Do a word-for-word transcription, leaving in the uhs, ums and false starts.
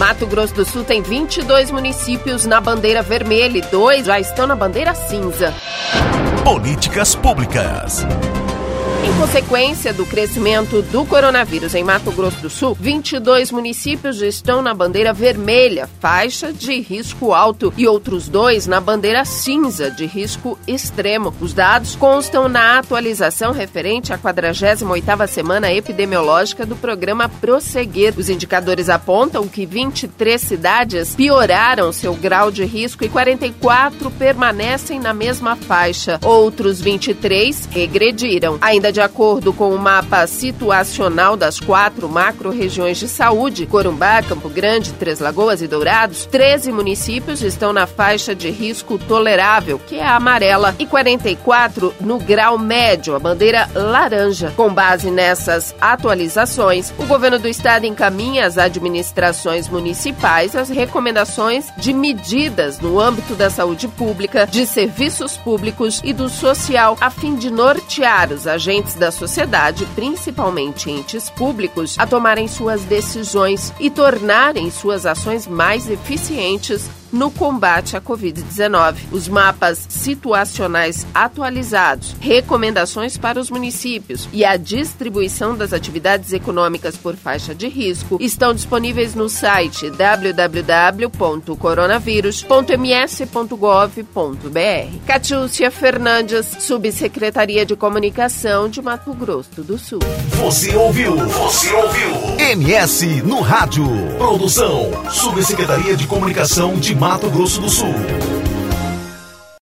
Mato Grosso do Sul tem vinte e dois municípios na bandeira vermelha e dois já estão na bandeira cinza. Políticas públicas. Em consequência do crescimento do coronavírus em Mato Grosso do Sul, vinte e dois municípios estão na bandeira vermelha, faixa de risco alto, e outros dois na bandeira cinza, de risco extremo. Os dados constam na atualização referente à quadragésima oitava semana epidemiológica do programa Prosseguir. Os indicadores apontam que vinte e três cidades pioraram seu grau de risco e quarenta e quatro permanecem na mesma faixa. Outros vinte e três regrediram. Ainda de acordo com o mapa situacional das quatro macro-regiões de saúde, Corumbá, Campo Grande, Três Lagoas e Dourados, treze municípios estão na faixa de risco tolerável, que é a amarela, e quarenta e quatro no grau médio, a bandeira laranja. Com base nessas atualizações, o governo do estado encaminha às administrações municipais as recomendações de medidas no âmbito da saúde pública, de serviços públicos e do social, a fim de nortear os agentes da sociedade, principalmente entes públicos, a tomarem suas decisões e tornarem suas ações mais eficientes no combate à covid dezenove. Os mapas situacionais atualizados, recomendações para os municípios e a distribuição das atividades econômicas por faixa de risco estão disponíveis no site w w w ponto coronavírus ponto m s ponto gov ponto b r. Catiúcia Fernandes, Subsecretaria de Comunicação de Mato Grosso do Sul. Você ouviu? Você ouviu? M S no rádio. Produção, Subsecretaria de Comunicação de Mato Grosso do Sul.